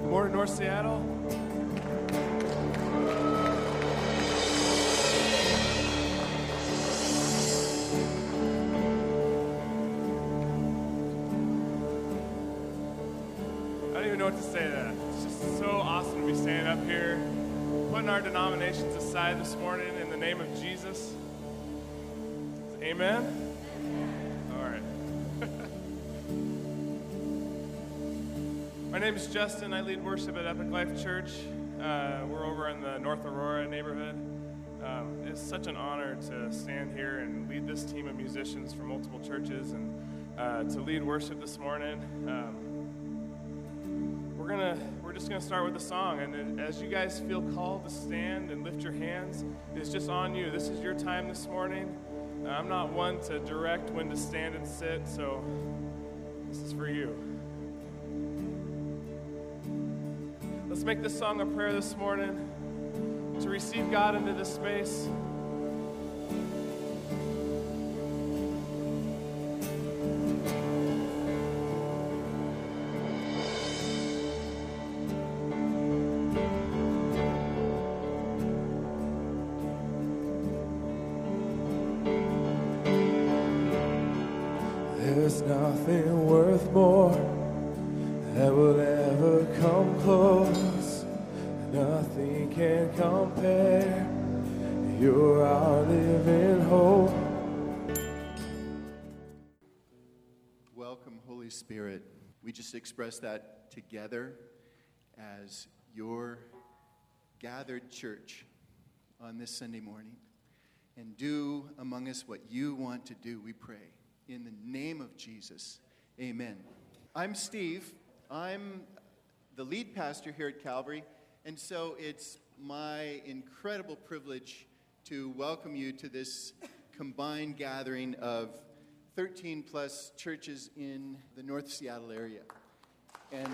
Morning, North Seattle. I don't even know what to say to that. It's just so awesome to be standing up here, putting our denominations aside this morning in the name of Jesus. Amen? All right. My name is Justin. I lead worship at Epic Life Church. We're over in the North Aurora neighborhood. It's such an honor to stand here and lead this team of musicians from multiple churches and to lead worship this morning. We're just gonna start with a song, and as you guys feel called to stand and lift your hands, it's just on you. This is your time this morning. I'm not one to direct when to stand and sit, so this is for you. Let's make this song a prayer this morning to receive God into this space. There's nothing worth more that will ever come close. Nothing can compare. You're our living hope. Welcome, Holy Spirit. We just express that together as your gathered church on this Sunday morning. And do among us what you want to do, we pray. In the name of Jesus, amen. I'm Steve. I'm the lead pastor here at Calvary, and so it's my incredible privilege to welcome you to this combined gathering of 13 plus churches in the North Seattle area. And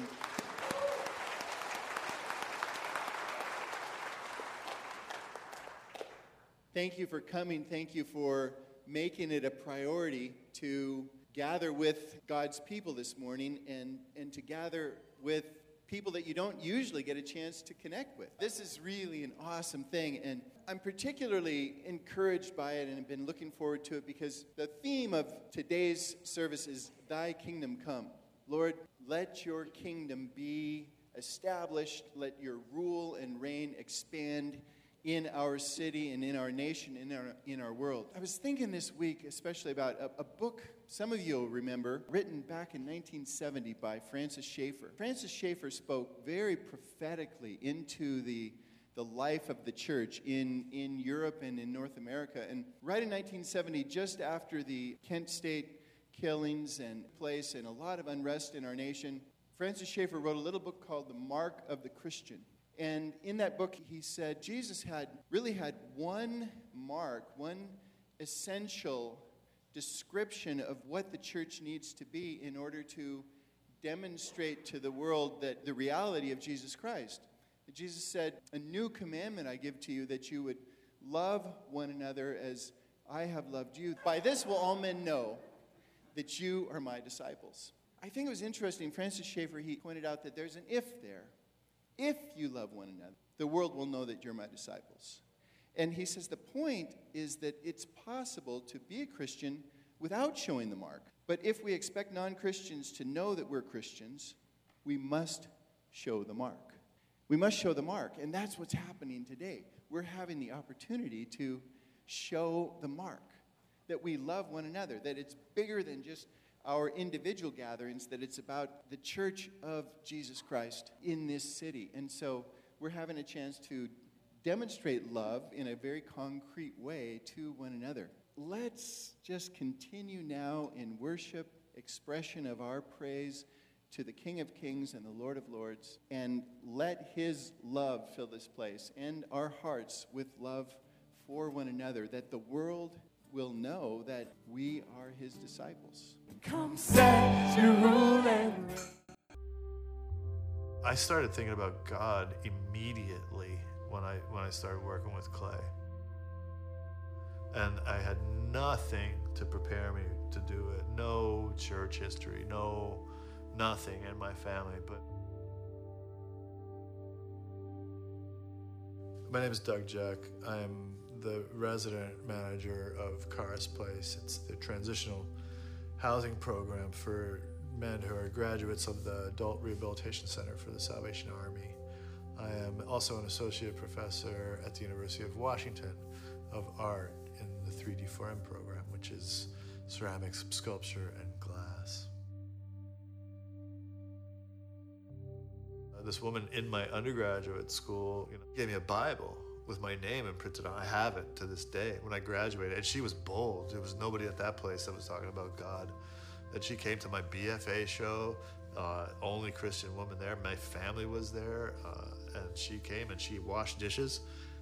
thank you for coming. Thank you for making it a priority to gather with God's people this morning and to gather with people that you don't usually get a chance to connect with. This is really an awesome thing, and I'm particularly encouraged by it and have been looking forward to it because the theme of today's service is Thy Kingdom Come. Lord, let your kingdom be established. Let your rule and reign expand in our city and in our nation, in our world. I was thinking this week especially about a book some of you will remember, written back in 1970 by Francis Schaeffer. Francis Schaeffer spoke very prophetically into the life of the church in Europe and in North America. And right in 1970, just after the Kent State killings and place and a lot of unrest in our nation, Francis Schaeffer wrote a little book called The Mark of the Christian. And in that book, he said Jesus really had one mark, one essential description of what the church needs to be in order to demonstrate to the world that the reality of Jesus Christ. Jesus said, "A new commandment I give to you, that you would love one another as I have loved you. By this will all men know that you are my disciples." I think it was interesting. Francis Schaeffer, he pointed out that there's an if there. If you love one another, the world will know that you're my disciples. And he says the point is that it's possible to be a Christian without showing the mark. But if we expect non-Christians to know that we're Christians, we must show the mark. We must show the mark, and that's what's happening today. We're having the opportunity to show the mark, that we love one another, that it's bigger than just our individual gatherings, that it's about the church of Jesus Christ in this city. And so we're having a chance to demonstrate love in a very concrete way to one another. Let's just continue now in worship, expression of our praise to the King of Kings and the Lord of Lords, and let his love fill this place and our hearts with love for one another, that the world will know that we are his disciples. Come set your rule and I started thinking about God immediately when I started working with Clay. And I had nothing to prepare me to do it. No church history, nothing in my family. But My name is Doug Jack. I am the resident manager of Karis Place. It's the transitional housing program for men who are graduates of the Adult Rehabilitation Center for the Salvation Army. I am also an associate professor at the University of Washington of art in the 3D4M program, which is ceramics, sculpture, and glass. This woman in my undergraduate school, gave me a Bible with my name imprinted on. I have it to this day when I graduated, and she was bold. There was nobody at that place that was talking about God. And she came to my BFA show, only Christian woman there. My family was there, and she came and she washed dishes.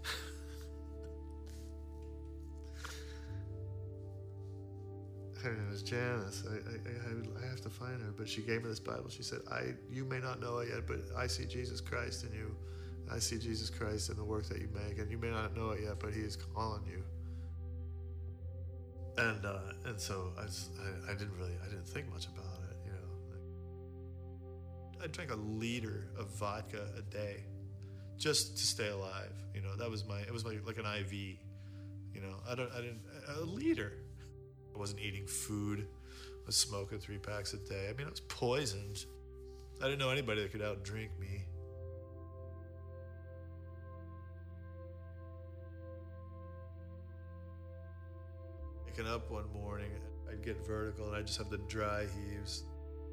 Her name is Janice. I have to find her, but she gave me this Bible. She said, you may not know it yet, but I see Jesus Christ in you. I see Jesus Christ in the work that you make, and you may not know it yet, but He is calling you. And so I didn't think much about it, I drank a liter of vodka a day just to stay alive. It was like an IV. A liter. I wasn't eating food. I was smoking 3 packs a day. I was poisoned. I didn't know anybody that could outdrink me. Waking up one morning, I'd get vertical and I'd just have the dry heaves.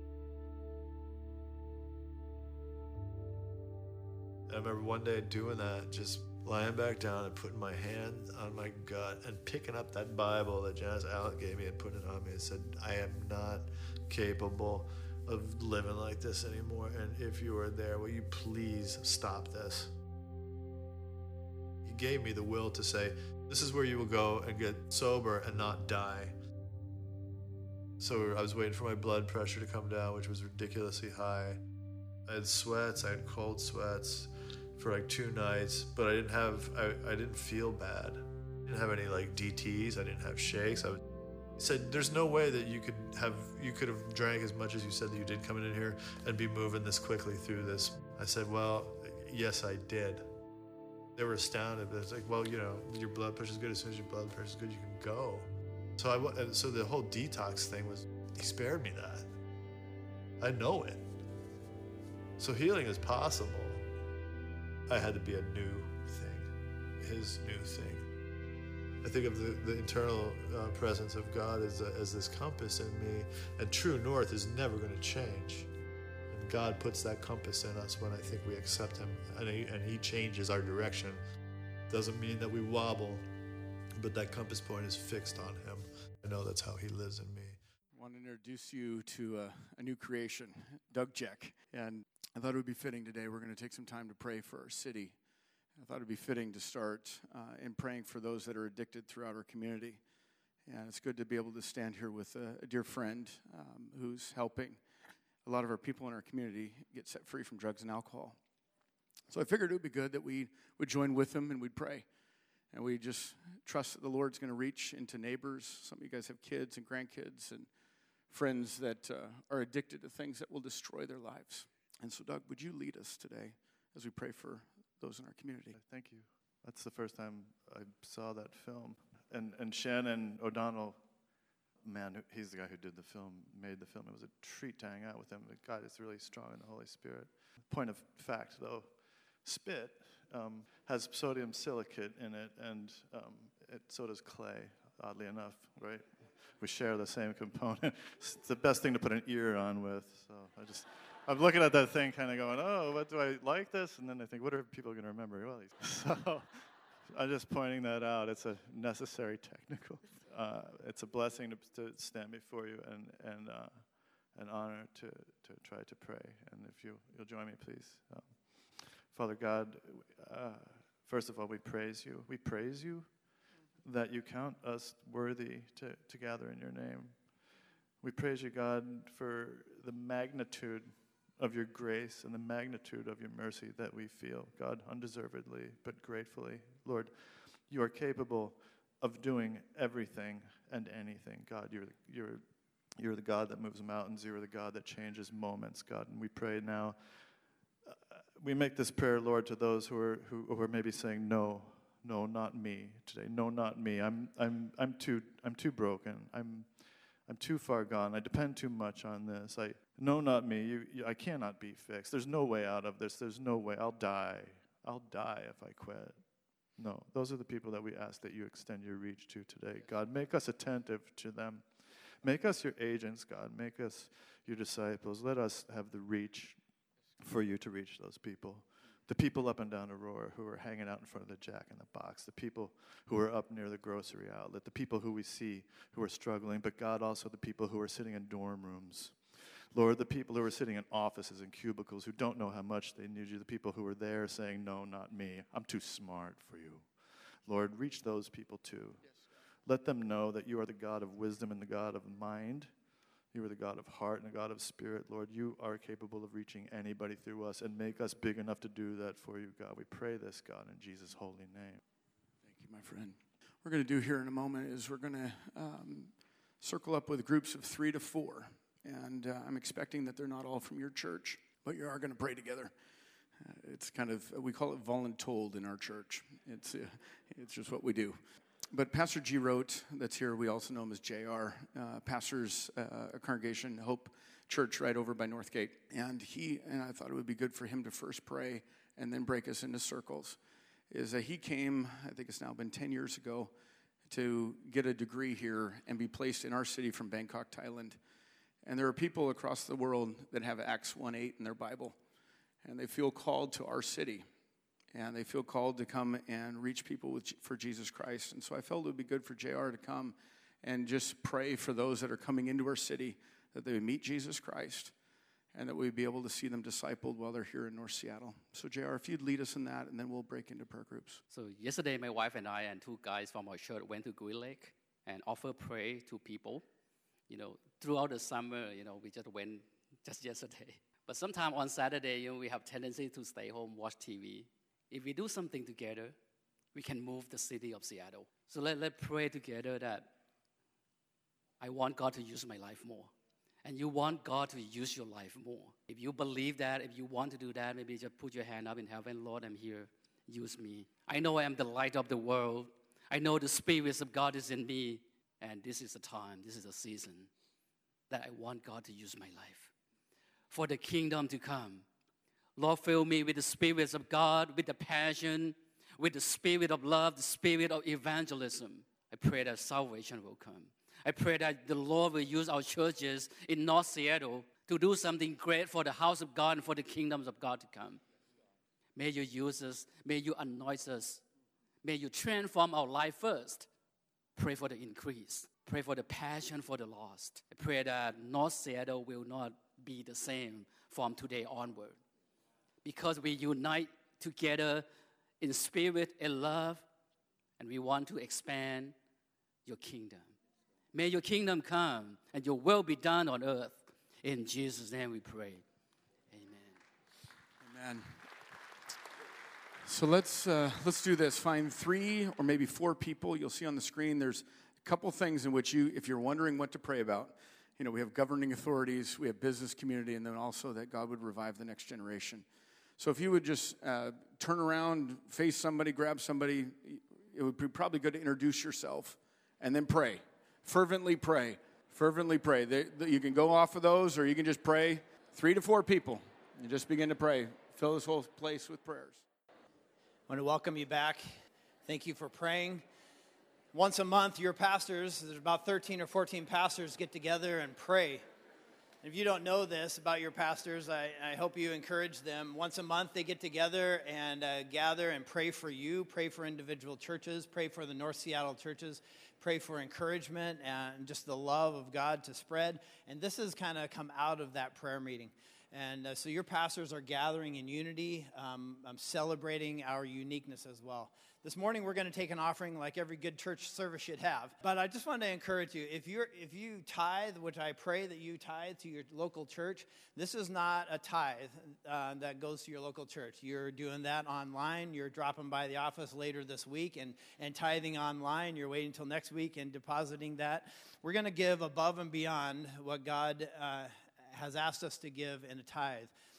And I remember one day doing that, just lying back down and putting my hand on my gut and picking up that Bible that Janice Allen gave me and putting it on me and said, I am not capable of living like this anymore. And if you are there, will you please stop this? He gave me the will to say, this is where you will go and get sober and not die. So I was waiting for my blood pressure to come down, which was ridiculously high. I had sweats, I had cold sweats for like 2 nights, but I didn't feel bad. I didn't have any like DTs, I didn't have shakes. He said, there's no way that you could have drank as much as you said that you did coming in here and be moving this quickly through this. I said, well, yes, I did. They were astounded, but it's like, well, your blood pressure's good. As soon as your blood pressure's good, you can go. So the whole detox thing was, He spared me that. I know it. So healing is possible. I had to be a new thing, His new thing. I think of the internal presence of God as this compass in me, and true north is never going to change. And God puts that compass in us when I think we accept Him, and He changes our direction. Doesn't mean that we wobble, but that compass point is fixed on Him. I know that's how He lives in me. I want to introduce you to a new creation, Doug Jack. And I thought it would be fitting today. We're going to take some time to pray for our city. I thought it would be fitting to start in praying for those that are addicted throughout our community. And it's good to be able to stand here with a dear friend who's helping a lot of our people in our community get set free from drugs and alcohol. So I figured it would be good that we would join with him and we'd pray. And we just trust that the Lord's going to reach into neighbors. Some of you guys have kids and grandkids and friends that are addicted to things that will destroy their lives. And so, Doug, would you lead us today as we pray for those in our community? Thank you. That's the first time I saw that film. And Shannon O'Donnell, man, he's the guy who did the film, made the film. It was a treat to hang out with him. God is really strong in the Holy Spirit. Point of fact, though, spit has sodium silicate in it, and so does clay, oddly enough, right? We share the same component. It's the best thing to put an ear on with. So I'm looking at that thing kind of going, oh, what do I like this? And then I think, what are people going to remember? Well, so I'm just pointing that out. It's a necessary technical. It's a blessing to stand before you and an honor to try to pray. And if you'll join me, please. Father God, first of all, we praise you. We praise you that you count us worthy to gather in your name. We praise you, God, for the magnitude of your grace and the magnitude of your mercy that we feel, God, undeservedly, but gratefully. Lord, you are capable of doing everything and anything. God, you're the God that moves mountains. You're the God that changes moments, God. And we pray now we make this prayer, Lord, to those who are maybe saying, no, not me today. No, not me. I'm too broken. I'm too far gone. I depend too much on this. No, not me. I cannot be fixed. There's no way out of this. There's no way. I'll die. I'll die if I quit. No, those are the people that we ask that you extend your reach to today. God, make us attentive to them. Make us your agents, God. Make us your disciples. Let us have the reach for you to reach those people. The people up and down Aurora who are hanging out in front of the Jack in the Box. The people who are up near the grocery outlet. The people who we see who are struggling. But God, also the people who are sitting in dorm rooms. Lord, the people who are sitting in offices and cubicles who don't know how much they need you. The people who are there saying, no, not me. I'm too smart for you. Lord, reach those people too. Let them know that you are the God of wisdom and the God of mind. You are the God of heart and the God of spirit. Lord, you are capable of reaching anybody through us, and make us big enough to do that for you, God. We pray this, God, in Jesus' holy name. Thank you, my friend. What we're going to do here in a moment is we're going to circle up with groups of 3 to 4. And I'm expecting that they're not all from your church, but you are going to pray together. It's kind of, we call it voluntold in our church. It's just what we do. But Pastor G. Rote, that's here, we also know him as JR, pastors a congregation, Hope Church, right over by Northgate. And I thought it would be good for him to first pray and then break us into circles. He came, I think it's now been 10 years ago, to get a degree here and be placed in our city from Bangkok, Thailand. And there are people across the world that have Acts 1:8 in their Bible. And they feel called to our city. And they feel called to come and reach people for Jesus Christ. And so I felt it would be good for JR to come and just pray for those that are coming into our city, that they would meet Jesus Christ, and that we'd be able to see them discipled while they're here in North Seattle. So JR, if you'd lead us in that, and then we'll break into prayer groups. So yesterday, my wife and I and 2 guys from our church went to Green Lake and offered prayer to people. Throughout the summer, we just went just yesterday. But sometime on Saturday, we have tendency to stay home, watch TV. If we do something together, we can move the city of Seattle. So let's pray together that I want God to use my life more. And you want God to use your life more. If you believe that, if you want to do that, maybe just put your hand up in heaven. Lord, I'm here. Use me. I know I am the light of the world. I know the Spirit of God is in me. And this is the time, this is the season that I want God to use my life for the kingdom to come. Lord, fill me with the Spirit of God, with the passion, with the spirit of love, the spirit of evangelism. I pray that salvation will come. I pray that the Lord will use our churches in North Seattle to do something great for the house of God and for the kingdoms of God to come. May you use us. May you anoint us. May you transform our life first. Pray for the increase. Pray for the passion for the lost. I pray that North Seattle will not be the same from today onward. Because we unite together in spirit and love, and we want to expand your kingdom. May your kingdom come, and your will be done on earth. In Jesus' name we pray. Amen. Amen. So let's do this. Find 3 or maybe 4 people. You'll see on the screen there's a couple things in which if you're wondering what to pray about, we have governing authorities, we have business community, and then also that God would revive the next generation. So if you would just turn around, face somebody, grab somebody, it would be probably good to introduce yourself and then pray. Fervently pray. Fervently pray. You can go off of those, or you can just pray. 3 to 4 people. And just begin to pray. Fill this whole place with prayers. I want to welcome you back. Thank you for praying. Once a month, your pastors, there's about 13 or 14 pastors, get together and pray. If you don't know this about your pastors, I hope you encourage them. Once a month, they get together and gather and pray for you, pray for individual churches, pray for the North Seattle churches, pray for encouragement and just the love of God to spread. And this has kind of come out of that prayer meeting. And so your pastors are gathering in unity. I'm celebrating our uniqueness as well. This morning we're going to take an offering like every good church service should have. But I just want to encourage you, if you tithe, which I pray that you tithe to your local church, this is not a tithe that goes to your local church. You're doing that online. You're dropping by the office later this week and tithing online. You're waiting until next week and depositing that. We're going to give above and beyond what God has asked us to give in a tithe.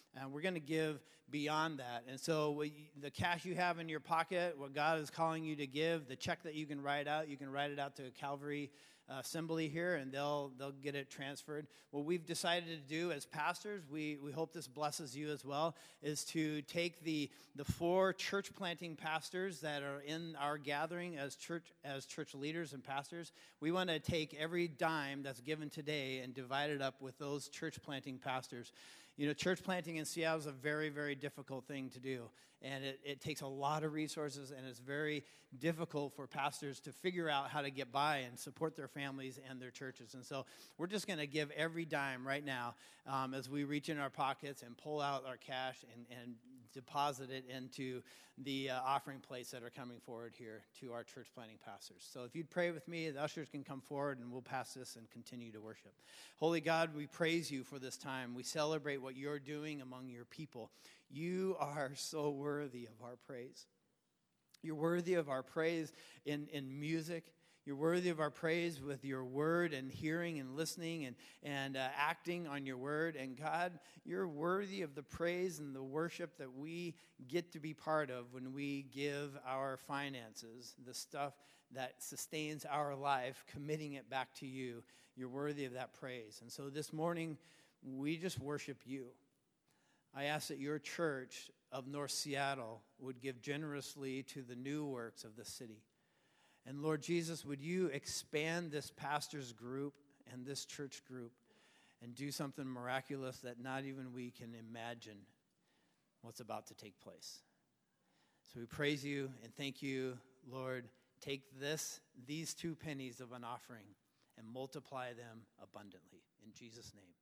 And we're going to give beyond that. And so the cash you have in your pocket, what God is calling you to give, the check that you can write out it out to Calvary Assembly here, and they'll get it transferred. What we've decided to do as pastors, we hope this blesses you as well, is to take the 4 church planting pastors that are in our gathering as church leaders and pastors. We want to take every dime that's given today and divide it up with those church planting pastors. You know, church planting in Seattle is a very, very difficult thing to do. And it takes a lot of resources, and it's very difficult for pastors to figure out how to get by and support their families and their churches. And so we're just going to give every dime right now as we reach in our pockets and pull out our cash and deposit it into the offering plates that are coming forward here to our church planting pastors. So if you'd pray with me, the ushers can come forward, and we'll pass this and continue to worship. Holy God, we praise you for this time. We celebrate what you're doing among your people. You are so worthy of our praise. You're worthy of our praise in music. You're worthy of our praise with your word and hearing and listening and acting on your word. And God, you're worthy of the praise and the worship that we get to be part of when we give our finances, the stuff that sustains our life, committing it back to you. You're worthy of that praise. And so this morning, we just worship you. I ask that your church of North Seattle would give generously to the new works of the city. And Lord Jesus, would you expand this pastor's group and this church group and do something miraculous that not even we can imagine what's about to take place. So we praise you and thank you, Lord. Take these 2 pennies of an offering and multiply them abundantly. In Jesus' name.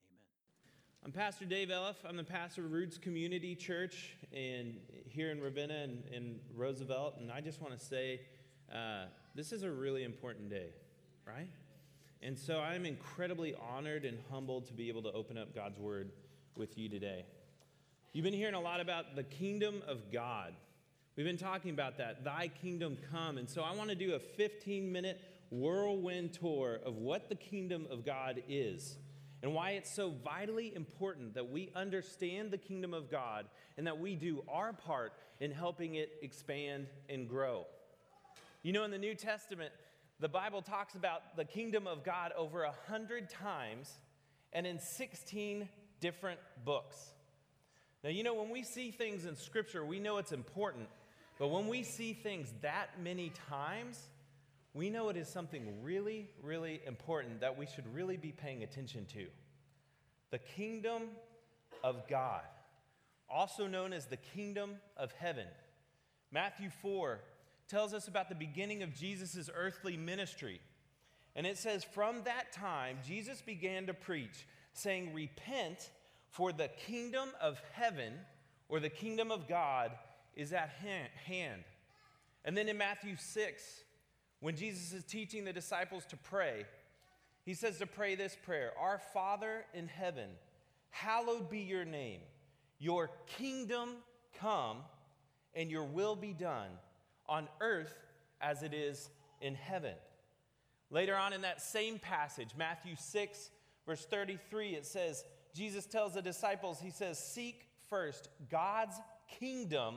I'm Pastor Dave Elliff. I'm the pastor of Roots Community Church here in Ravenna and Roosevelt. And I just want to say this is a really important day, right? And so I'm incredibly honored and humbled to be able to open up God's Word with you today. You've been hearing a lot about the kingdom of God. We've been talking about that, thy kingdom come. And so I want to do a 15-minute whirlwind tour of what the kingdom of God is, and why it's so vitally important that we understand the kingdom of God and that we do our part in helping it expand and grow. You know, in the New Testament, the Bible talks about the kingdom of God over 100 times and in 16 different books. Now, you know, when we see things in Scripture, we know it's important, but when we see things that many times, we know it is something really, really important that we should really be paying attention to. The kingdom of God, also known as the kingdom of heaven. Matthew 4 tells us about the beginning of Jesus' earthly ministry. And it says, from that time, Jesus began to preach, saying, repent, for the kingdom of heaven, or the kingdom of God, is at hand. And then in Matthew 6, when Jesus is teaching the disciples to pray, he says to pray this prayer, our Father in heaven, hallowed be your name. Your kingdom come, and your will be done on earth as it is in heaven. Later on in that same passage, Matthew 6, verse 33, it says, Jesus tells the disciples, he says, seek first God's kingdom,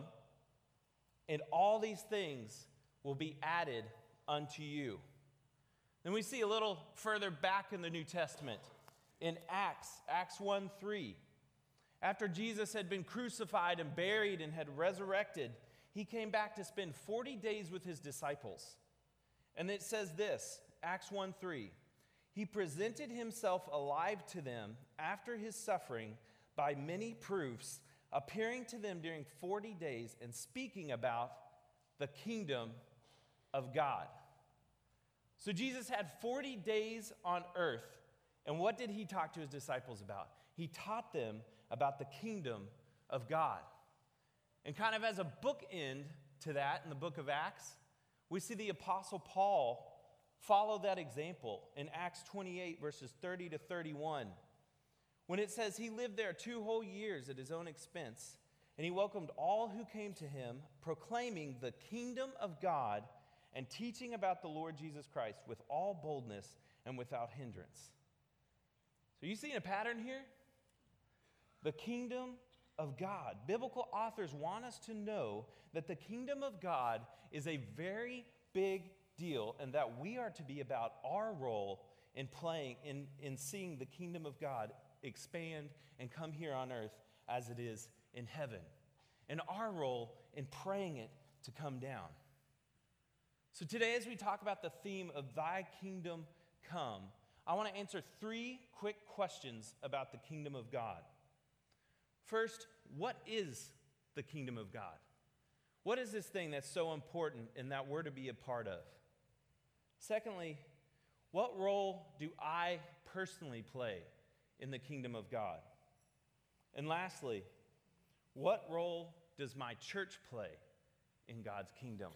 and all these things will be added unto you. Then we see a little further back in the New Testament, in Acts 1:3. After Jesus had been crucified and buried and had resurrected, he came back to spend 40 days with his disciples. And it says this, Acts 1:3, he presented himself alive to them after his suffering by many proofs, appearing to them during 40 days and speaking about the kingdom of God. So Jesus had 40 days on earth, and what did he talk to his disciples about? He taught them about the kingdom of God. And kind of as a bookend to that in the book of Acts, we see the Apostle Paul follow that example in Acts 28, verses 30 to 31, when it says he lived there 2 whole years at his own expense, and he welcomed all who came to him, proclaiming the kingdom of God and teaching about the Lord Jesus Christ with all boldness and without hindrance. So you seeing a pattern here? The kingdom of God. Biblical authors want us to know that the kingdom of God is a very big deal and that we are to be about our role in playing, in seeing the kingdom of God expand and come here on earth as it is in heaven. And our role in praying it to come down. So today, as we talk about the theme of Thy Kingdom Come, I want to answer 3 quick questions about the kingdom of God. First, what is the kingdom of God? What is this thing that's so important and that we're to be a part of? Secondly, what role do I personally play in the kingdom of God? And lastly, what role does my church play in God's kingdom?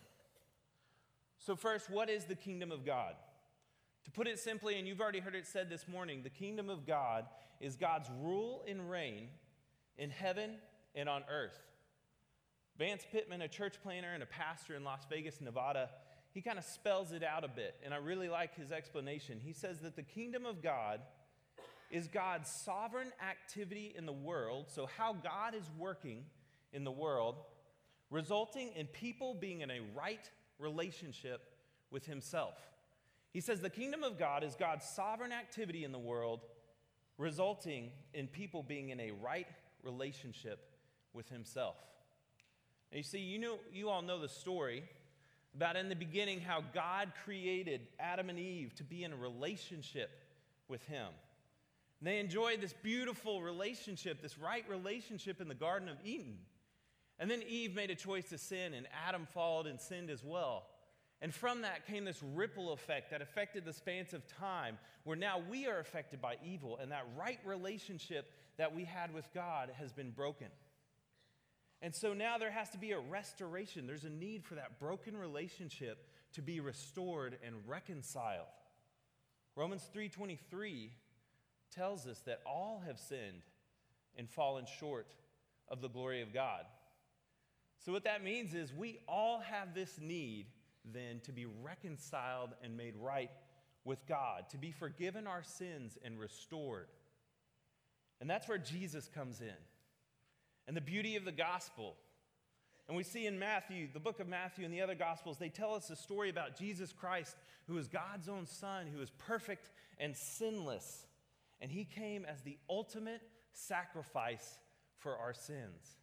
So first, what is the kingdom of God? To put it simply, and you've already heard it said this morning, the kingdom of God is God's rule and reign in heaven and on earth. Vance Pittman, a church planner and a pastor in Las Vegas, Nevada, he kind of spells it out a bit, and I really like his explanation. He says that the kingdom of God is God's sovereign activity in the world, so how God is working in the world, resulting in people being in a right relationship with himself. He says the kingdom of God is God's sovereign activity in the world, resulting in people being in a right relationship with himself. And you see, you all know the story about in the beginning how God created Adam and Eve to be in a relationship with him. And they enjoyed this beautiful relationship, this right relationship in the Garden of Eden. And then Eve made a choice to sin, and Adam followed and sinned as well. And from that came this ripple effect that affected the span of time, where now we are affected by evil, and that right relationship that we had with God has been broken. And so now there has to be a restoration. There's a need for that broken relationship to be restored and reconciled. Romans 3:23 tells us that all have sinned and fallen short of the glory of God. So what that means is we all have this need then to be reconciled and made right with God, to be forgiven our sins and restored. And that's where Jesus comes in. And the beauty of the gospel. And we see in Matthew, the book of Matthew and the other gospels, they tell us a story about Jesus Christ, who is God's own son, who is perfect and sinless. And he came as the ultimate sacrifice for our sins.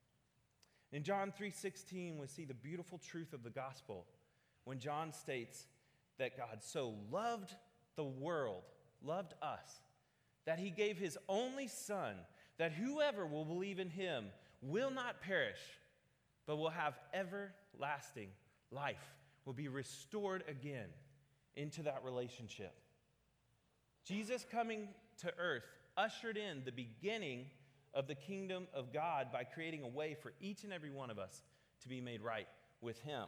In John 3:16, we see the beautiful truth of the gospel when John states that God so loved the world, loved us, that he gave his only son, that whoever will believe in him will not perish, but will have everlasting life, will be restored again into that relationship. Jesus coming to earth ushered in the beginning of the kingdom of God by creating a way for each and every one of us to be made right with him.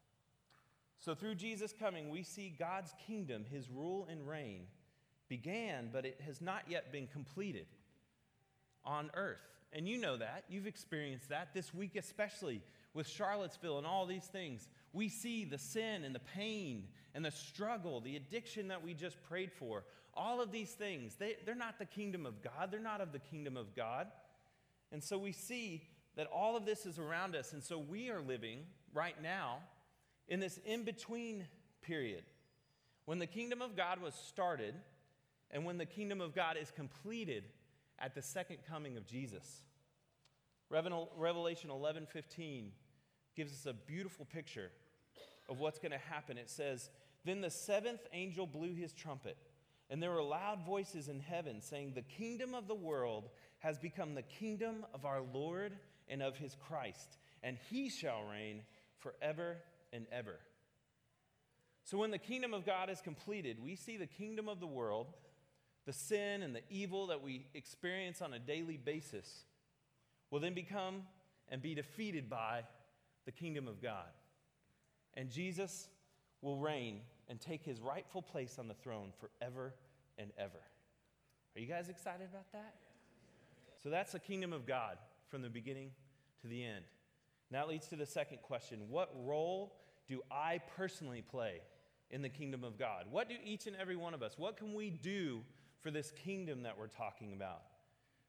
So through Jesus coming, we see God's kingdom, his rule and reign, began, but it has not yet been completed on earth. And you know that. You've experienced that this week, especially with Charlottesville and all these things. We see the sin and the pain and the struggle, the addiction that we just prayed for. All of these things, they're not the kingdom of God. They're not of the kingdom of God. And so we see that all of this is around us. And so we are living right now in this in-between period when the kingdom of God was started and when the kingdom of God is completed at the second coming of Jesus. Revelation 11:15 gives us a beautiful picture of what's going to happen. It says, "Then the seventh angel blew his trumpet, and there were loud voices in heaven saying, 'The kingdom of the world has become the kingdom of our Lord and of his Christ, and he shall reign forever and ever.'" So when the kingdom of God is completed, we see the kingdom of the world, the sin and the evil that we experience on a daily basis, will then become and be defeated by the kingdom of God. And Jesus will reign and take his rightful place on the throne forever and ever. Are you guys excited about that? So that's the kingdom of God from the beginning to the end. And that leads to the second question. What role do I personally play in the kingdom of God? What do each and every one of us, what can we do for this kingdom that we're talking about?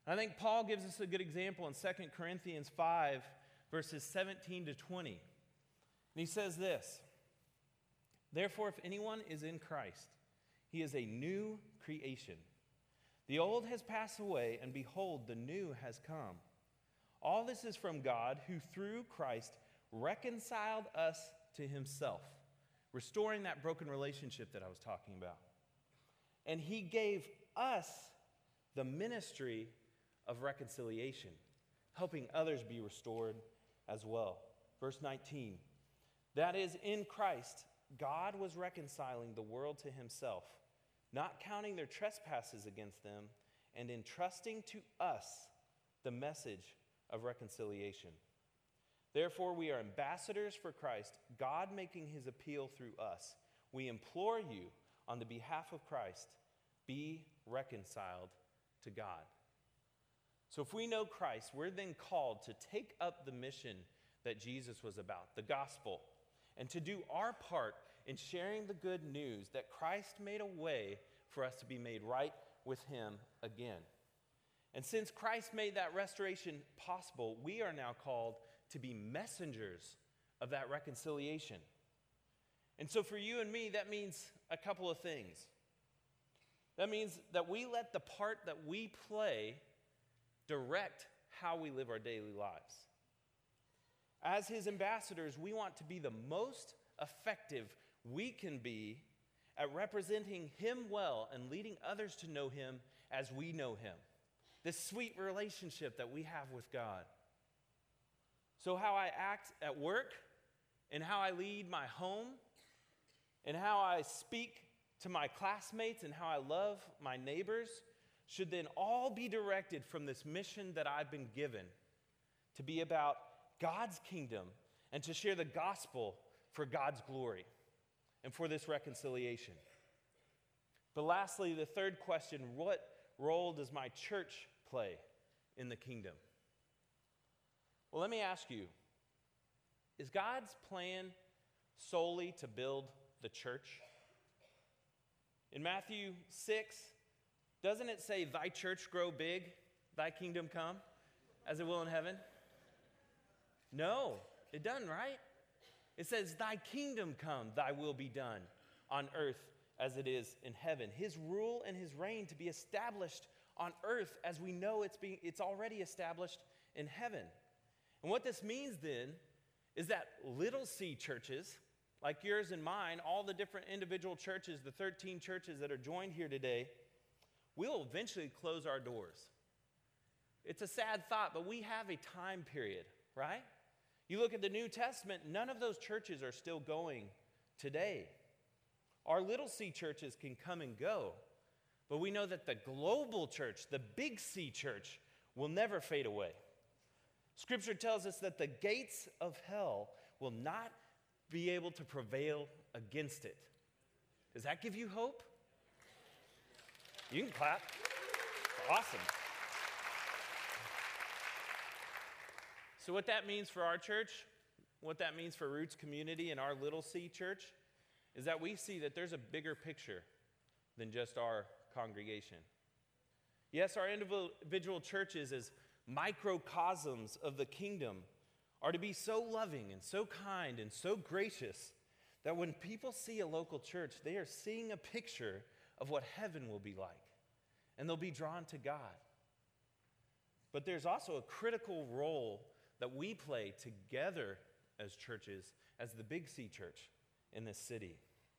I think Paul gives us a good example in 2 Corinthians 5, verses 17 to 20. And he says this, "Therefore, if anyone is in Christ, he is a new creation. The old has passed away, and behold, the new has come. All this is from God, who through Christ reconciled us to himself," restoring that broken relationship that I was talking about. "And he gave us the ministry of reconciliation," helping others be restored as well. Verse 19, "That is, in Christ, God was reconciling the world to himself, not counting their trespasses against them, and entrusting to us the message of reconciliation. Therefore, we are ambassadors for Christ, God making his appeal through us. We implore you, on the behalf of Christ, be reconciled to God." So if we know Christ, we're then called to take up the mission that Jesus was about, the gospel, and to do our part in sharing the good news that Christ made a way for us to be made right with him again. And since Christ made that restoration possible, we are now called to be messengers of that reconciliation. And so for you and me, that means a couple of things. That means that we let the part that we play direct how we live our daily lives. As his ambassadors, we want to be the most effective we can be at representing him well and leading others to know him as we know him. This sweet relationship that we have with God. So how I act at work, and how I lead my home, and how I speak to my classmates, and how I love my neighbors should then all be directed from this mission that I've been given to be about God's kingdom and to share the gospel for God's glory and for this reconciliation. But lastly, the third question, what role does my church play in the kingdom? Well, let me ask you, is God's plan solely to build the church? In Matthew 6, doesn't it say, "Thy church grow big, thy kingdom come, as it will in heaven"? No, it doesn't, right? It says, "Thy kingdom come, thy will be done on earth as it is in heaven." His rule and his reign to be established on earth as we know it's already established in heaven. And what this means then is that little C churches, like yours and mine, all the different individual churches, the 13 churches that are joined here today, we'll eventually close our doors. It's a sad thought, but we have a time period, right? You look at the New Testament, none of those churches are still going today. Our little C churches can come and go, but we know that the global church, the big C church, will never fade away. Scripture tells us that the gates of hell will not be able to prevail against it. Does that give you hope? You can clap. Awesome. So what that means for our church, what that means for Roots Community and our Little C church, is that we see that there's a bigger picture than just our congregation. Yes, our individual churches as microcosms of the kingdom are to be so loving and so kind and so gracious that when people see a local church, they are seeing a picture of what heaven will be like, and they'll be drawn to God. But there's also a critical role that we play together as churches, as the Big C church in this city.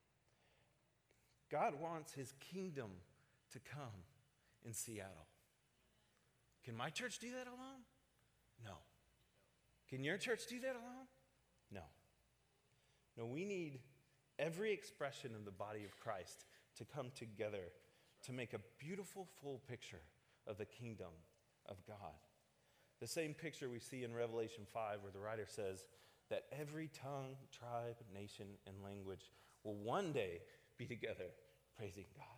God wants his kingdom to come in Seattle. Can my church do that alone? No. Can your church do that alone? No. No, we need every expression of the body of Christ to come together to make a beautiful, full picture of the kingdom of God. The same picture we see in Revelation 5, where the writer says that every tongue, tribe, nation, and language will one day be together praising God.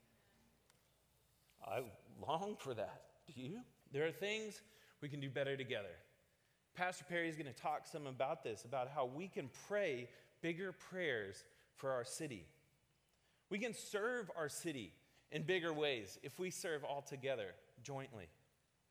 I long for that. Do you? There are things we can do better together. Pastor Perry is going to talk some about this, about how we can pray bigger prayers for our city. We can serve our city in bigger ways if we serve all together, jointly.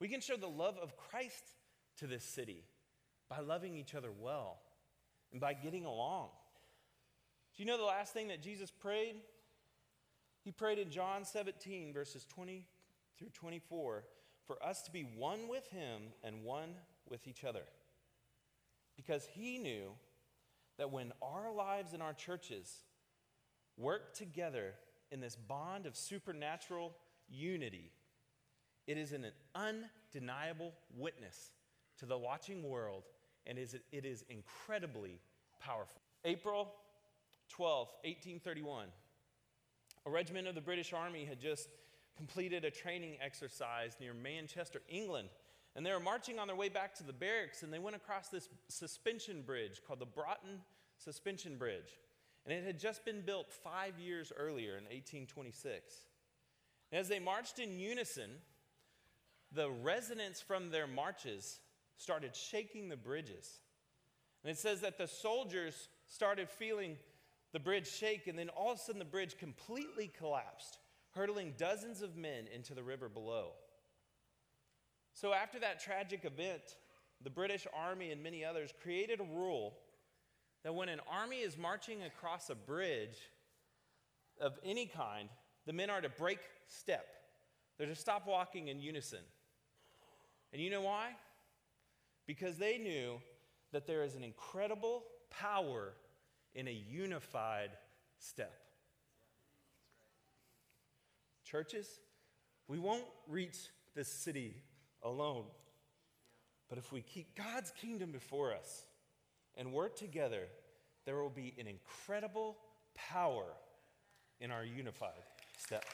We can show the love of Christ to this city by loving each other well and by getting along. Do you know the last thing that Jesus prayed? He prayed in John 17, verses 20 through 24, for us to be one with him and one with each other. Because he knew that when our lives and our churches work together in this bond of supernatural unity, it is an undeniable witness to the watching world, and it is incredibly powerful. April 12, 1831, a regiment of the British Army had just completed a training exercise near Manchester, England, and they were marching on their way back to the barracks, and they went across this suspension bridge called the Broughton Suspension Bridge, and it had just been built 5 years earlier in 1826. And as they marched in unison, the resonance from their marches started shaking the bridges. And it says that the soldiers started feeling the bridge shake, and then all of a sudden the bridge completely collapsed, hurtling dozens of men into the river below. So after that tragic event, the British Army and many others created a rule that when an army is marching across a bridge of any kind, the men are to break step. They're to stop walking in unison. And you know why? Because they knew that there is an incredible power in a unified step. Churches, we won't reach this city alone. But if we keep God's kingdom before us and work together, there will be an incredible power in our unified step.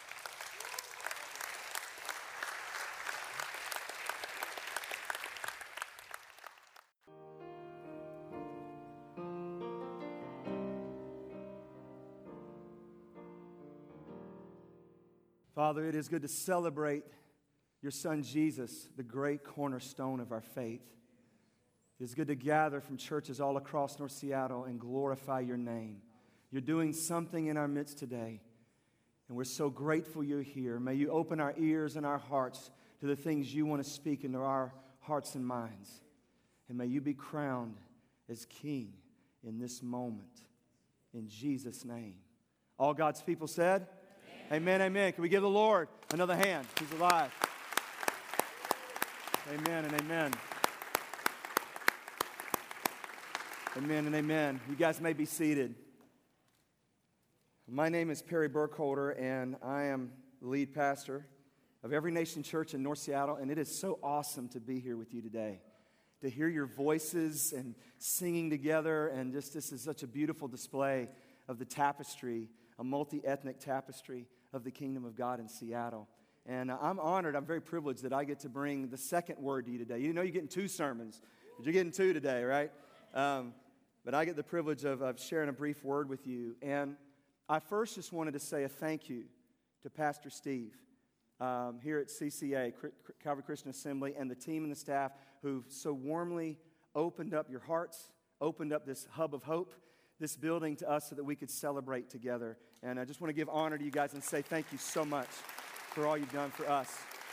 Father, it is good to celebrate your Son Jesus, the great cornerstone of our faith. It is good to gather from churches all across North Seattle and glorify your name. You're doing something in our midst today, and we're so grateful you're here. May you open our ears and our hearts to the things you want to speak into our hearts and minds. And may you be crowned as King in this moment. In Jesus' name. All God's people said? Amen, amen. Can we give the Lord another hand? He's alive. Amen and amen. Amen and amen. You guys may be seated. My name is Perry Burkholder, and I am the lead pastor of Every Nation Church in North Seattle, and it is so awesome to be here with you today, to hear your voices and singing together, and just this is such a beautiful display of the tapestry, a multi-ethnic tapestry of the kingdom of God in Seattle. And I'm honored, I'm very privileged that I get to bring the second word to you today. You know you're getting 2 sermons, but you're getting 2 today, right? But I get the privilege of sharing a brief word with you. And I first just wanted to say a thank you to Pastor Steve here at CCA, Calvary Christian Assembly, and the team and the staff who've so warmly opened up your hearts, opened up this hub of hope, this building to us so that we could celebrate together. And I just want to give honor to you guys and say thank you so much for all you've done for us.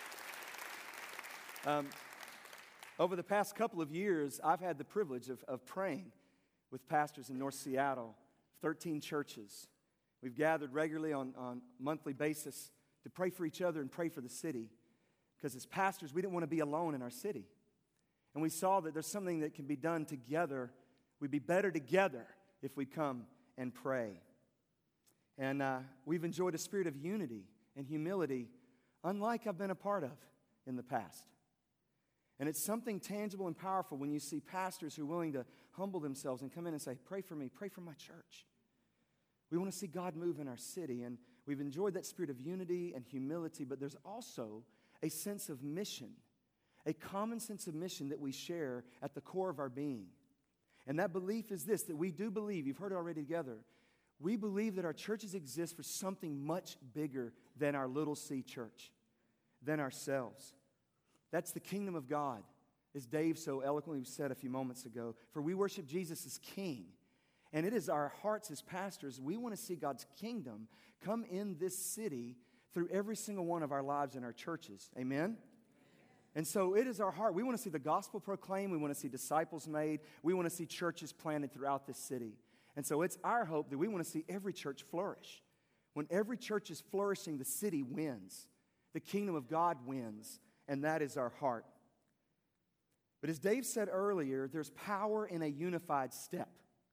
Over the past couple of years, I've had the privilege of praying with pastors in North Seattle, 13 churches. We've gathered regularly on a monthly basis to pray for each other and pray for the city. Because as pastors, we didn't want to be alone in our city. And we saw that there's something that can be done together. We'd be better together if we come and pray. And we've enjoyed a spirit of unity and humility unlike I've been a part of in the past. And it's something tangible and powerful when you see pastors who are willing to humble themselves and come in and say, pray for me, pray for my church. We want to see God move in our city, and we've enjoyed that spirit of unity and humility, but there's also a sense of mission, a common sense of mission that we share at the core of our being. And that belief is this, that we do believe, you've heard it already together, we believe that our churches exist for something much bigger than our little C church, than ourselves. That's the kingdom of God, as Dave so eloquently said a few moments ago. For we worship Jesus as King. And it is our hearts as pastors, we want to see God's kingdom come in this city through every single one of our lives in our churches. Amen? And so it is our heart. We want to see the gospel proclaimed. We want to see disciples made. We want to see churches planted throughout this city. And so it's our hope that we want to see every church flourish. When every church is flourishing, the city wins. The kingdom of God wins. And that is our heart. But as Dave said earlier, there's power in a unified step.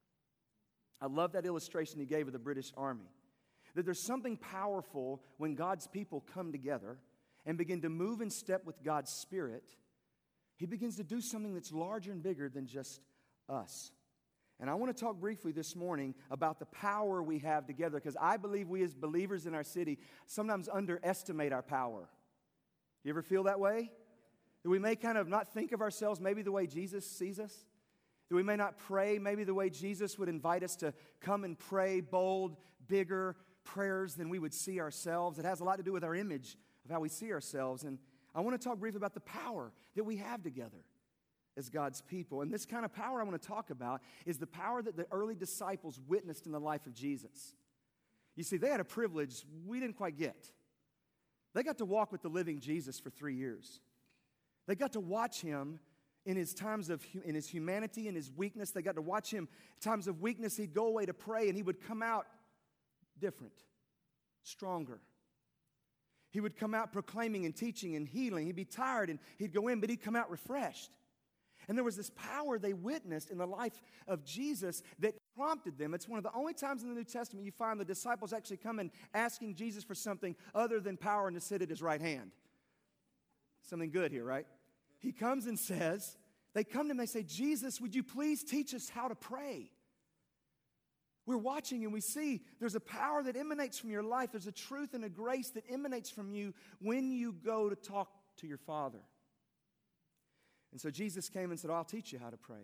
I love that illustration he gave of the British Army. That there's something powerful when God's people come together and begin to move in step with God's Spirit. He begins to do something that's larger and bigger than just us. And I want to talk briefly this morning about the power we have together, because I believe we as believers in our city sometimes underestimate our power. Do you ever feel that way? That we may kind of not think of ourselves maybe the way Jesus sees us? That we may not pray maybe the way Jesus would invite us to come and pray bold, bigger prayers than we would see ourselves? It has a lot to do with our image of how we see ourselves. And I want to talk briefly about the power that we have together as God's people. And this kind of power I want to talk about is the power that the early disciples witnessed in the life of Jesus. You see, they had a privilege we didn't quite get. They got to walk with the living Jesus for 3 years. They got to watch him in his times of in his humanity and his weakness. They got to watch him in times of weakness. He'd go away to pray and he would come out different, stronger. He would come out proclaiming and teaching and healing. He'd be tired and he'd go in, but he'd come out refreshed. And there was this power they witnessed in the life of Jesus that prompted them. It's one of the only times in the New Testament you find the disciples actually come in asking Jesus for something other than power and to sit at his right hand. Something good here, right? He comes and says, they come to him, they say, Jesus, would you please teach us how to pray? We're watching and we see there's a power that emanates from your life. There's a truth and a grace that emanates from you when you go to talk to your Father. And so Jesus came and said, I'll teach you how to pray.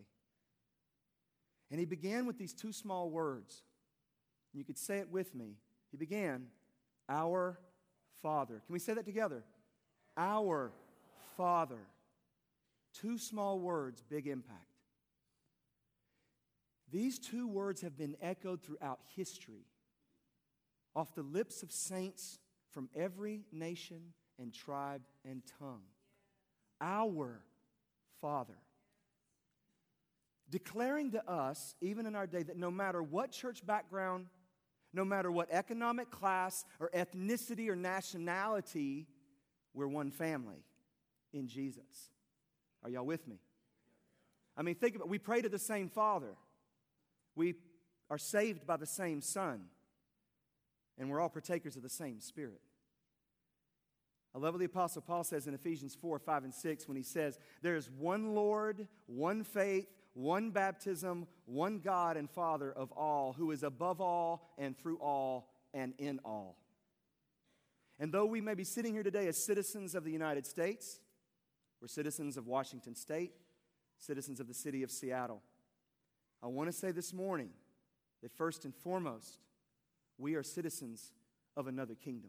And he began with these two small words. You could say it with me. He began, our Father. Can we say that together? Our Father. Two small words, big impact. These two words have been echoed throughout history, off the lips of saints from every nation and tribe and tongue. Our Father. Declaring to us, even in our day, that no matter what church background, no matter what economic class or ethnicity or nationality, we're one family in Jesus. Are y'all with me? I mean, think about it. We pray to the same Father. We are saved by the same Son. And we're all partakers of the same Spirit. I love what the Apostle Paul says in Ephesians 4, 5, and 6 when he says, there is one Lord, one faith, one baptism, one God and Father of all, who is above all and through all and in all. And though we may be sitting here today as citizens of the United States, we're citizens of Washington State, citizens of the city of Seattle, I want to say this morning that first and foremost, we are citizens of another kingdom.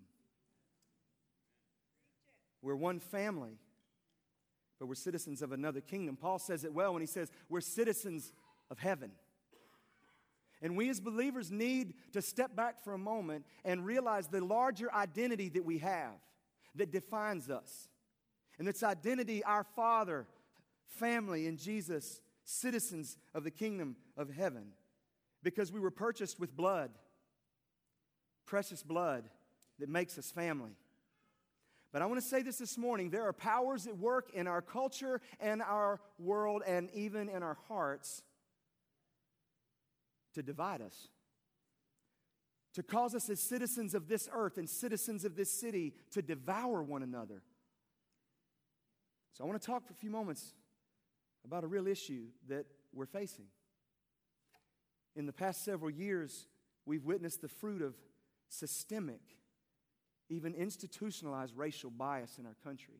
We're one family, but we're citizens of another kingdom. Paul says it well when he says we're citizens of heaven. And we as believers need to step back for a moment and realize the larger identity that we have that defines us. And this identity, our Father, family in Jesus, citizens of the kingdom of heaven. Because we were purchased with blood, precious blood that makes us family. But I want to say this morning, there are powers at work in our culture and our world and even in our hearts to divide us, to cause us as citizens of this earth and citizens of this city to devour one another. So I want to talk for a few moments about a real issue that we're facing. In the past several years, we've witnessed the fruit of systemic, even institutionalized racial bias in our country.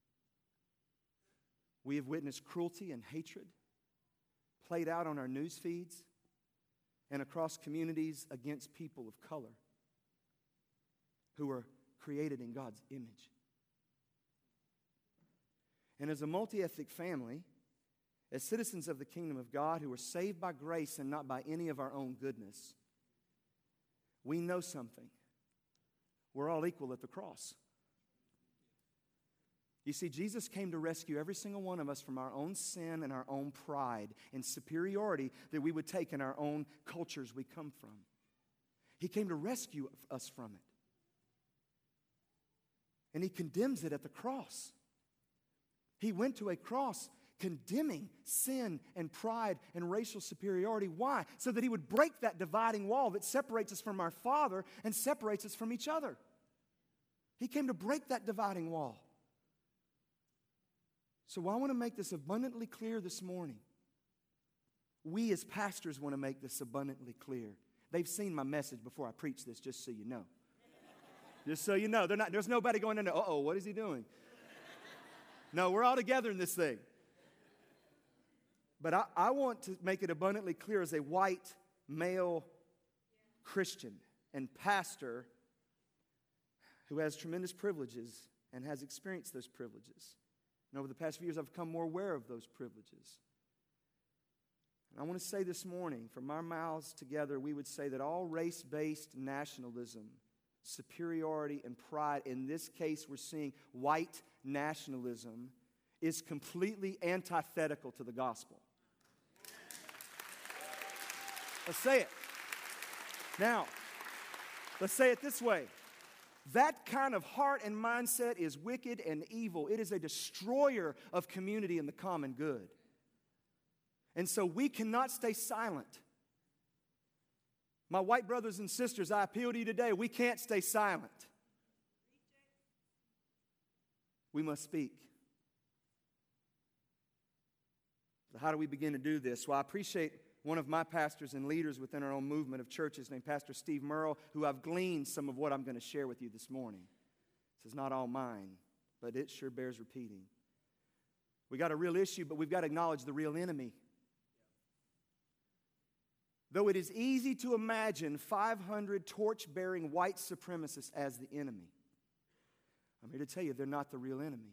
We have witnessed cruelty and hatred played out on our news feeds and across communities against people of color who are created in God's image. And as a multi-ethnic family, as citizens of the kingdom of God who are saved by grace and not by any of our own goodness, we know something. We're all equal at the cross. You see, Jesus came to rescue every single one of us from our own sin and our own pride and superiority that we would take in our own cultures we come from. He came to rescue us from it. And He condemns it at the cross. He went to a cross condemning sin and pride and racial superiority. Why? So that He would break that dividing wall that separates us from our Father and separates us from each other. He came to break that dividing wall. So I want to make this abundantly clear this morning. We as pastors want to make this abundantly clear. They've seen my message before I preach this, just so you know. Just so you know. There's nobody going in there, uh-oh, what is he doing? No, we're all together in this thing. But I want to make it abundantly clear as a white male Christian and pastor who has tremendous privileges and has experienced those privileges. And over the past few years, I've become more aware of those privileges. And I want to say this morning, from our mouths together, we would say that all race-based nationalism, superiority, and pride, in this case we're seeing white nationalism, is completely antithetical to the gospel. Let's say it. Now, let's say it this way. That kind of heart and mindset is wicked and evil. It is a destroyer of community and the common good. And so we cannot stay silent. My white brothers and sisters, I appeal to you today, we can't stay silent. We must speak. So how do we begin to do this? Well, I appreciate one of my pastors and leaders within our own movement of churches named Pastor Steve Merle, who I've gleaned some of what I'm going to share with you this morning. This is not all mine, but it sure bears repeating. We got a real issue, but we've got to acknowledge the real enemy. Though it is easy to imagine 500 torch-bearing white supremacists as the enemy, I'm here to tell you they're not the real enemy.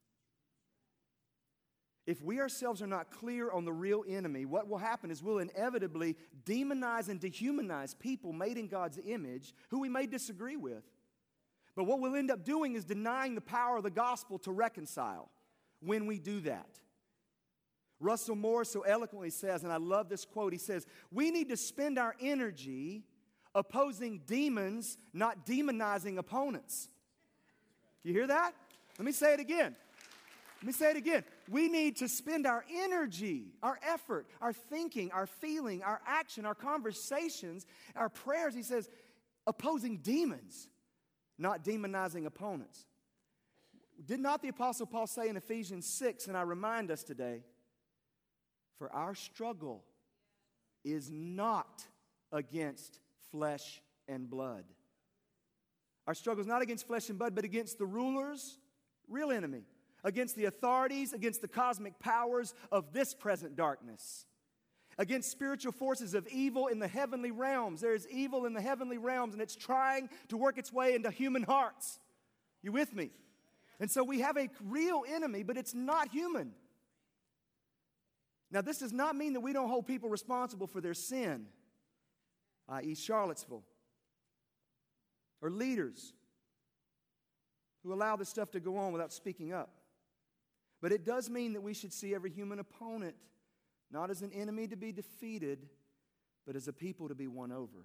If we ourselves are not clear on the real enemy, what will happen is we'll inevitably demonize and dehumanize people made in God's image who we may disagree with. But what we'll end up doing is denying the power of the gospel to reconcile when we do that. Russell Moore so eloquently says, and I love this quote, he says, we need to spend our energy opposing demons, not demonizing opponents. You hear that? Let me say it again. We need to spend our energy, our effort, our thinking, our feeling, our action, our conversations, our prayers, he says, opposing demons, not demonizing opponents. Did not the Apostle Paul say in Ephesians 6, and I remind us today, for our struggle is not against flesh and blood. Our struggle is not against flesh and blood, but against the rulers, real enemy, against the authorities, against the cosmic powers of this present darkness, against spiritual forces of evil in the heavenly realms. There is evil in the heavenly realms, and it's trying to work its way into human hearts. You with me? And so we have a real enemy, but it's not human. Now, this does not mean that we don't hold people responsible for their sin, i.e. Charlottesville, or leaders who allow this stuff to go on without speaking up. But it does mean that we should see every human opponent not as an enemy to be defeated, but as a people to be won over.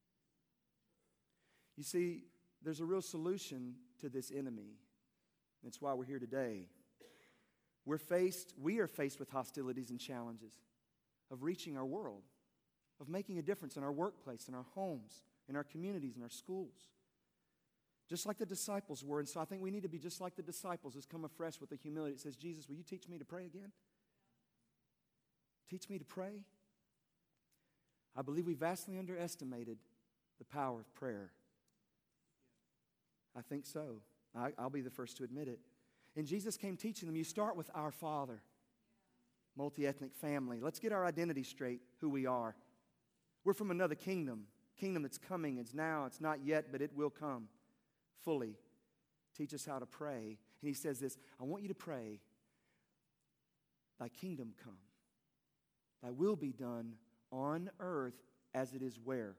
You see, there's a real solution to this enemy. That's why we're here today. We are faced with hostilities and challenges of reaching our world, of making a difference in our workplace, in our homes, in our communities, in our schools. Just like the disciples were. And so I think we need to be just like the disciples, who's come afresh with the humility. It says, Jesus, will you teach me to pray again? Teach me to pray? I believe we vastly underestimated the power of prayer. I think so. I'll be the first to admit it. And Jesus came teaching them, you start with our Father, multi-ethnic family. Let's get our identity straight, who we are. We're from another kingdom that's coming. It's now, it's not yet, but it will come fully. Teach us how to pray. And he says this, I want you to pray, thy kingdom come. Thy will be done on earth as it is where?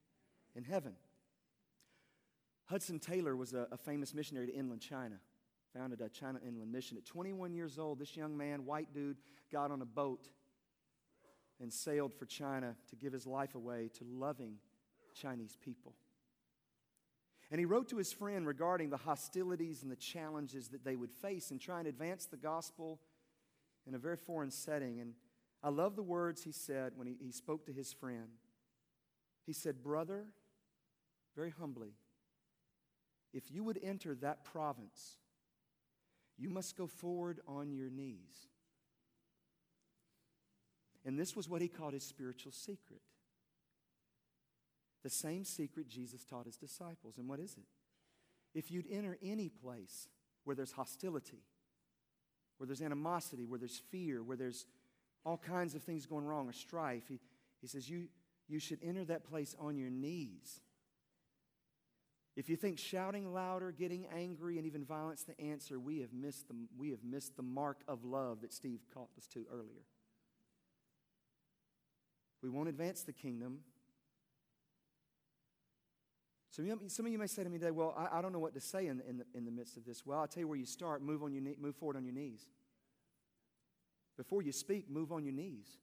In heaven. Hudson Taylor was a famous missionary to inland China. founded a China Inland Mission. At 21 years old, this young man, white dude, got on a boat and sailed for China to give his life away to loving Chinese people. And he wrote to his friend regarding the hostilities and the challenges that they would face in trying to advance the gospel in a very foreign setting. And I love the words he said when he spoke to his friend. He said, "Brother," very humbly, "if you would enter that province, you must go forward on your knees." And this was what he called his spiritual secret. The same secret Jesus taught his disciples. And what is it? If you'd enter any place where there's hostility, where there's animosity, where there's fear, where there's all kinds of things going wrong or strife, he says you should enter that place on your knees. If you think shouting louder, getting angry, and even violence the answer, we have missed the mark of love that Steve called us to earlier. We won't advance the kingdom. So some of you may say to me today, "Well, I don't know what to say in the midst of this." Well, I'll tell you where you start. Move forward on your knees. Before you speak, move on your knees.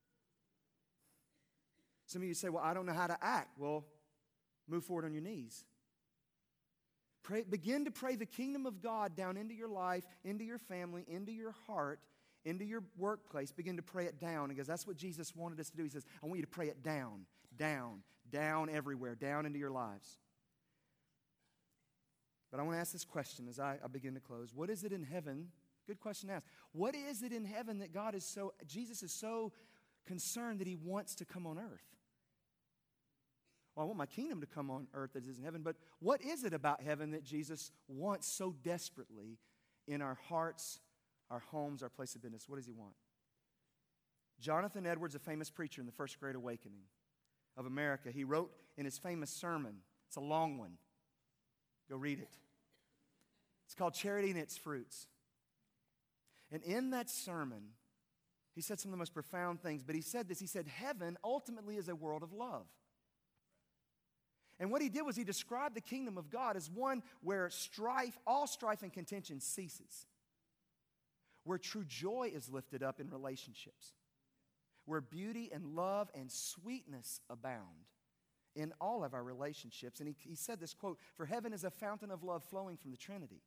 Some of you say, "Well, I don't know how to act." Well, move forward on your knees. Begin to pray the kingdom of God down into your life, into your family, into your heart, into your workplace. Begin to pray it down, because that's what Jesus wanted us to do. He says, "I want you to pray it down, down, down everywhere, down into your lives." But I want to ask this question as I begin to close. What is it in heaven? Good question to ask. What is it in heaven that Jesus is so concerned that he wants to come on earth? Well, I want my kingdom to come on earth as it is in heaven, but what is it about heaven that Jesus wants so desperately in our hearts, our homes, our place of business? What does he want? Jonathan Edwards, a famous preacher in the First Great Awakening of America, he wrote in his famous sermon, it's a long one, go read it. It's called Charity and Its Fruits. And in that sermon, he said some of the most profound things, but he said this, he said, heaven ultimately is a world of love. And what he did was he described the kingdom of God as one where all strife and contention ceases, where true joy is lifted up in relationships, where beauty and love and sweetness abound in all of our relationships. And he said this quote, "For heaven is a fountain of love flowing from the Trinity."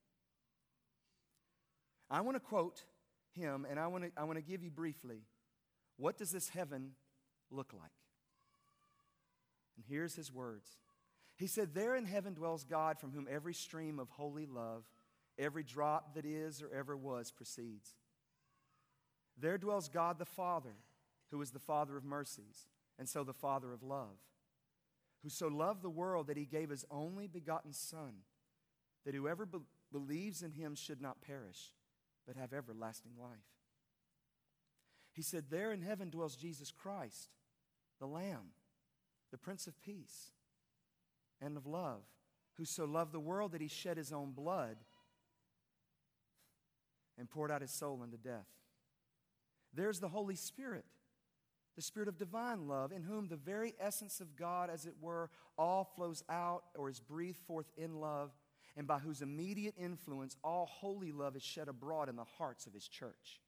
I want to quote him, and I want to give you briefly, what does this heaven look like? And here's his words. He said, "There in heaven dwells God, from whom every stream of holy love, every drop that is or ever was, proceeds. There dwells God the Father, who is the Father of mercies, and so the Father of love, who so loved the world that he gave his only begotten Son, that whoever believes in him should not perish, but have everlasting life." He said, "There in heaven dwells Jesus Christ, the Lamb, the Prince of Peace and of love, who so loved the world that he shed his own blood and poured out his soul unto death. There's the Holy Spirit, the Spirit of divine love, in whom the very essence of God, as it were, all flows out or is breathed forth in love, and by whose immediate influence all holy love is shed abroad in the hearts of his church."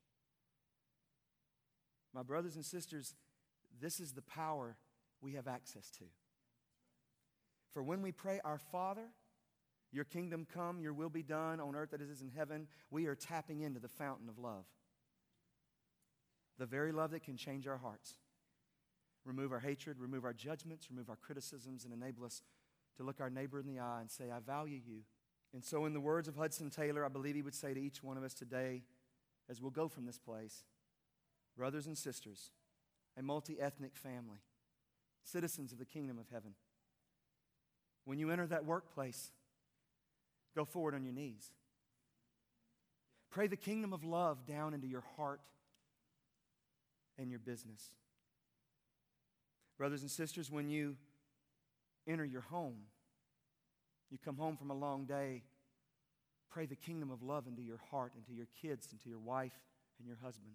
My brothers and sisters, this is the power we have access to. For when we pray, "Our Father, your kingdom come, your will be done on earth as it is in heaven," we are tapping into the fountain of love. The very love that can change our hearts, remove our hatred, remove our judgments, remove our criticisms, and enable us to look our neighbor in the eye and say, "I value you." And so in the words of Hudson Taylor, I believe he would say to each one of us today, as we'll go from this place, brothers and sisters, a multi-ethnic family, citizens of the kingdom of heaven, when you enter that workplace, go forward on your knees. Pray the kingdom of love down into your heart and your business. Brothers and sisters, when you enter your home, you come home from a long day, pray the kingdom of love into your heart, into your kids, into your wife and your husband.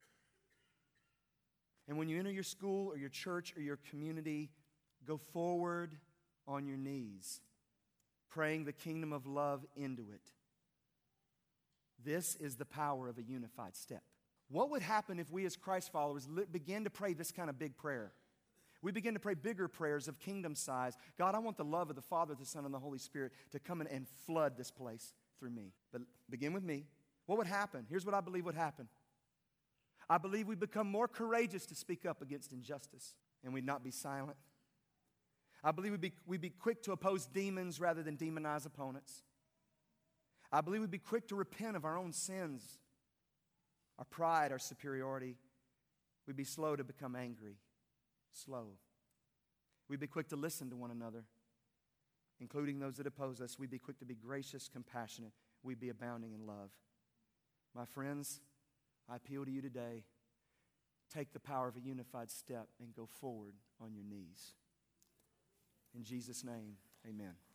And when you enter your school or your church or your community, go forward on your knees, praying the kingdom of love into it. This is the power of a unified step. What would happen if we as Christ followers begin to pray this kind of big prayer? We begin to pray bigger prayers of kingdom size. God, I want the love of the Father, the Son, and the Holy Spirit to come in and flood this place through me. But begin with me. What would happen? Here's what I believe would happen. I believe we become more courageous to speak up against injustice, and we'd not be silent. I believe we'd be quick to oppose demons rather than demonize opponents. I believe we'd be quick to repent of our own sins, our pride, our superiority. We'd be slow to become angry. Slow. We'd be quick to listen to one another, including those that oppose us. We'd be quick to be gracious, compassionate. We'd be abounding in love. My friends, I appeal to you today. Take the power of a unified step and go forward on your knees. In Jesus' name, amen.